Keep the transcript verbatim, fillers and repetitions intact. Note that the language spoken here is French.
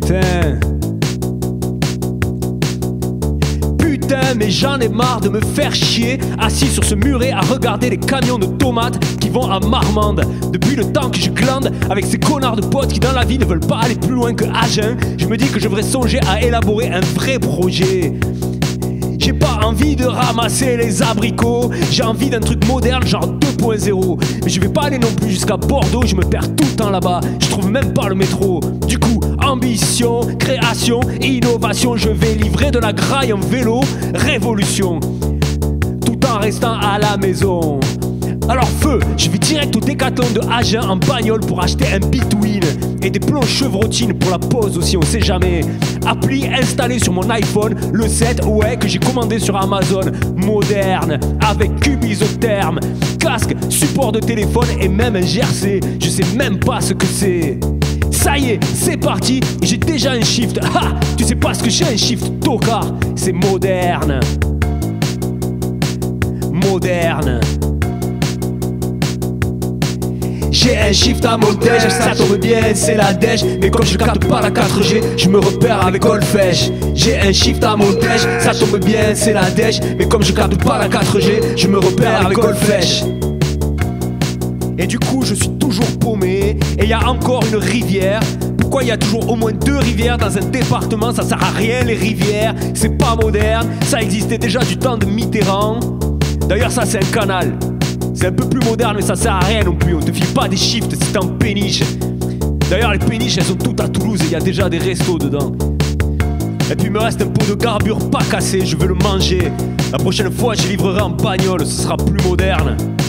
Putain. Putain, mais j'en ai marre de me faire chier assis sur ce muret à regarder les camions de tomates qui vont à Marmande. Depuis le temps que je glande avec ces connards de potes qui dans la vie ne veulent pas aller plus loin que Agen, je me dis que je devrais songer à élaborer un vrai projet. J'ai pas envie de ramasser les abricots, j'ai envie d'un truc moderne genre deux point zéro. Mais je vais pas aller non plus jusqu'à Bordeaux, je me perds tout le temps là-bas, je trouve même pas le métro. Du coup, ambition, création, innovation, je vais livrer de la graille en vélo, révolution, tout en restant à la maison. Alors feu, je vais direct au Décathlon de Agen en bagnole pour acheter un Between et des plombs chevrotines pour la pause aussi, on sait jamais. Appli installé sur mon iPhone, le sept, ouais, que j'ai commandé sur Amazon. Moderne, avec cube isotherme, casque, support de téléphone et même un jersey. Je sais même pas ce que c'est. Ça y est, c'est parti, j'ai déjà un shift. Ha, tu sais pas ce que j'ai un shift, tocard. C'est moderne. Moderne. J'ai un shift à Montège, ça tombe bien, c'est la dèche. Mais comme je capte pas la quatre G, je me repère avec Golfech. J'ai un shift à Montège, ça tombe bien, c'est la dèche. Mais comme je capte pas la quatre G, je me repère avec Golfech. Et du coup je suis toujours paumé, et y a encore une rivière. Pourquoi y a toujours au moins deux rivières dans un département? Ça sert à rien les rivières, c'est pas moderne. Ça existait déjà du temps de Mitterrand. D'ailleurs ça c'est un canal. C'est un peu plus moderne mais ça sert à rien non plus. On te file pas des shifts si t'es en péniche. D'ailleurs les péniches elles sont toutes à Toulouse et il y a déjà des restos dedans. Et puis il me reste un pot de garbure pas cassé, je veux le manger. La prochaine fois je livrerai en bagnole, ce sera plus moderne.